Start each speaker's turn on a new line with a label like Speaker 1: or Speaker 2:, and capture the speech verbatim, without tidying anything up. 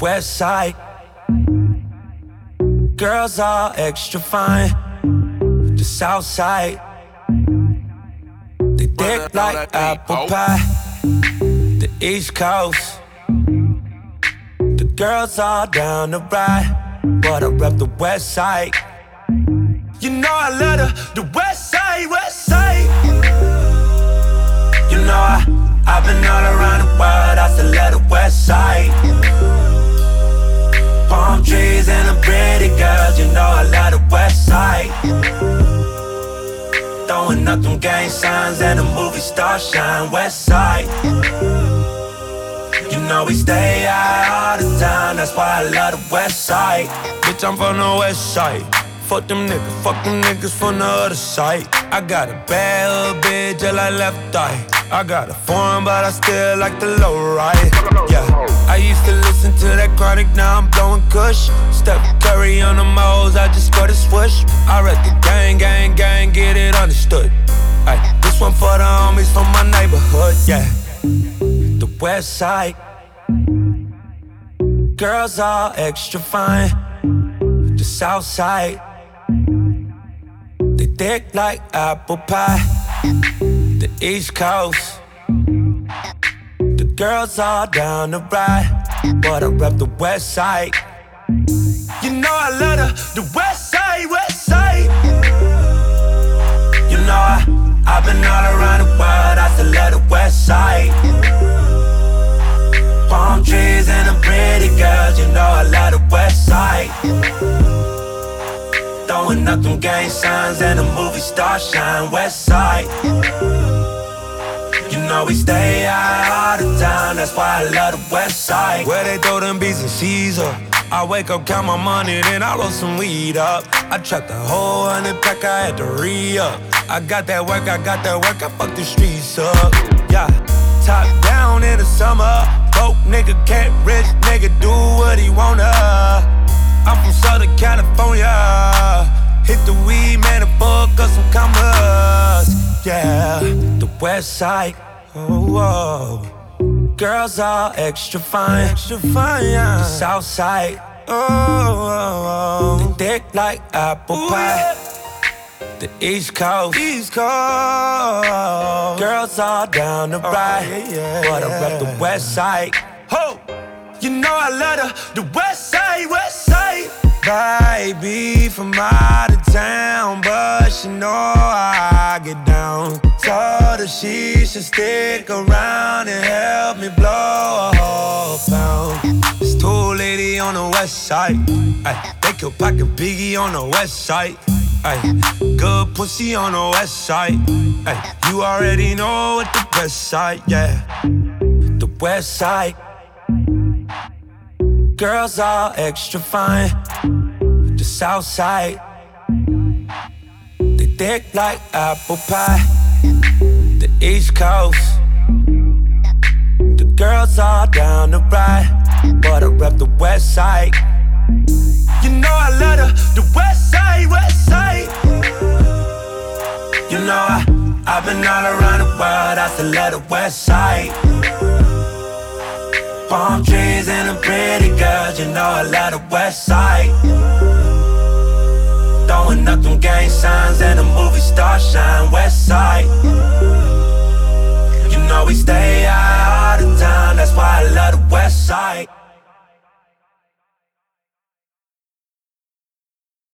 Speaker 1: west side. Girls all extra fine. The south side, they thick like apple pie. The east coast, the girls all down the ride, but I rep the west side. You know I love the, the west side, west side. You know I, I've been all around the world, I still love the west side. Palm trees and the pretty girls, you know I love the west side. Throwing up them gang signs and the movie star shine, west side. You know we stay high all the time, that's why I love the west side. Bitch, I'm from the west side. Fuck them niggas, fuck them niggas from the other side. I got a bad little bitch, just like left eye. I got a foreign, but I still like the low ride. Yeah, I used to listen to that Chronic, now I'm blowing kush. Steph Curry on the moles, I just got a swoosh. I read the gang, gang, gang, get it understood. Ay, this one for the homies from my neighborhood, yeah. The west side, girls all extra fine. The south side, they thick like apple pie. The east coast, the girls all down the ride, but I rep the west side. You know I love the, the west side, west side. You know I, I've been all around the world, I still love the west side. Palm trees and the pretty girls, you know I love the west side. Throwing up them gang signs and the movie star shine, west side. You know we stay high all the time, that's why I love the west side. Where they throw them B's and C's up, I wake up, count my money, then I roll some weed up. I trapped the whole hundred pack, I had to re-up. I got that work, I got that work, I fucked the streets up. Yeah, top down in the summer, broke nigga can't, rich nigga do what he wanna. I'm from Southern California, hit the weed, man, and fuck up some commas. Yeah, the west side, oh, oh. Girls all extra fine, extra fine, yeah. The south side, oh, oh, oh. They thick like apple pie. The east coast, east coast. Girls all down the ride, oh, yeah, yeah, but I rep the west side. Ho! You know I love the, the west side, west side. Baby from out of town, but she know how I get down. Told her she should stick around and help me blow a whole pound. It's two lady on the west side, ay, they could pocket Biggie on the west side, ay, good pussy on the west side, ay, you already know what the west side, yeah. The west side, girls all extra fine. The south side, they thick like apple pie. The east coast, the girls all down the ride, but I rep the west side. You know I love the, the west side, west side. You know I, I've been all around the world, I still love the west side. Palm trees and the pretty girls, you know I love the west side. Throwing up them gang signs and the movie star shine, west side. You know we stay high all the time, that's why I love the west side.